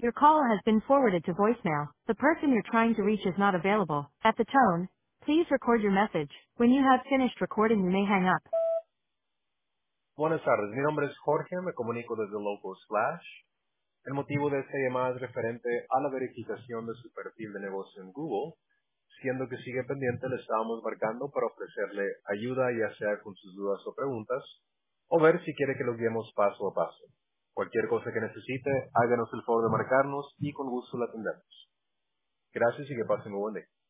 Your call has been forwarded to voicemail. The person you're trying to reach is not available. At the tone, please record your message. When you have finished recording, you may hang up. Buenas tardes, mi nombre es Jorge, me comunico desde Local Slash. El motivo de esta llamada es referente a la verificación de su perfil de negocio en Google. Siendo que sigue pendiente, le estábamos marcando para ofrecerle ayuda, ya sea con sus dudas o preguntas, o ver si quiere que lo guiemos paso a paso. Cualquier cosa que necesite, háganos el favor de marcarnos y con gusto la atendemos. Gracias y que pasen un buen día.